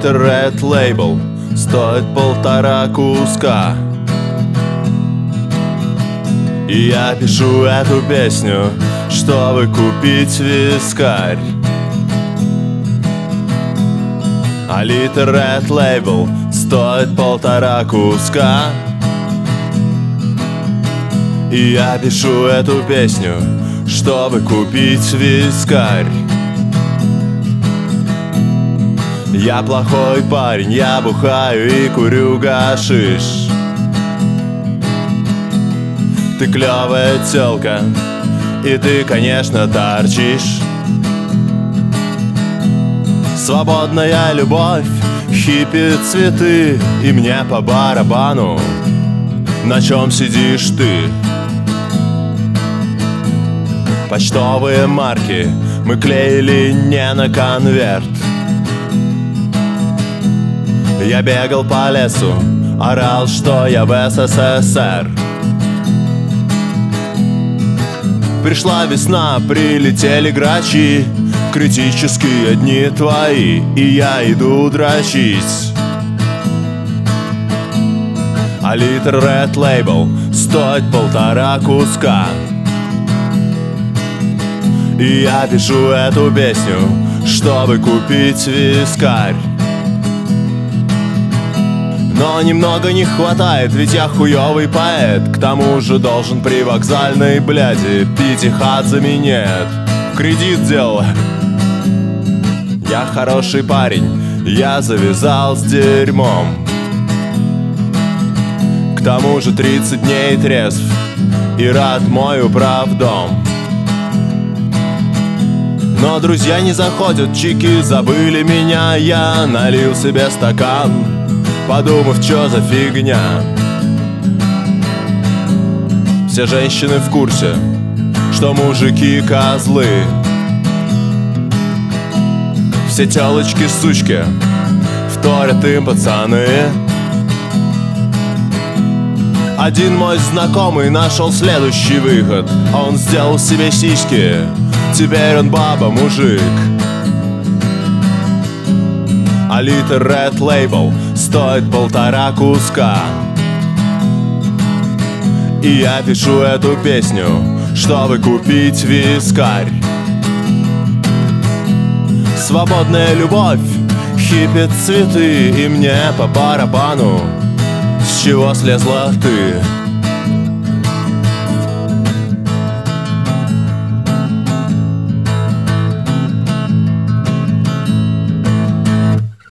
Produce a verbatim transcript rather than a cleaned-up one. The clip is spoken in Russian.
литр Red Label стоит полтора куска. И я пишу эту песню, чтобы купить вискарь. А литр Red Label стоит полтора куска. И я пишу эту песню, чтобы купить вискарь. Я плохой парень, я бухаю и курю гашиш. Ты клёвая тёлка, и ты, конечно, торчишь. Свободная любовь, хиппи, цветы, и мне по барабану, на чём сидишь ты. Почтовые марки мы клеили не на конверт. Я бегал по лесу, орал, что я в СССР. Пришла весна, прилетели грачи, критические дни твои, и я иду дрочить. А литр Red Label стоит полтора куска. И я пишу эту песню, чтобы купить вискарь. Но немного не хватает, ведь я хуёвый поэт. К тому же должен при вокзальной бляди пятихатцами нет. В кредит дело. Я хороший парень, я завязал с дерьмом. К тому же тридцать дней трезв и рад мой управдом. Но друзья не заходят, чики забыли меня. Я налил себе стакан, подумав, чё за фигня. Все женщины в курсе, что мужики козлы. Все тёлочки сучки, вторят им пацаны. Один мой знакомый нашел следующий выход. Он сделал себе сиськи, теперь он баба, мужик. А литр Red Label стоит полтора куска. И я пишу эту песню, чтобы купить вискарь. Свободная любовь, хиппи, цветы, и мне по барабану, с чего слезла ты.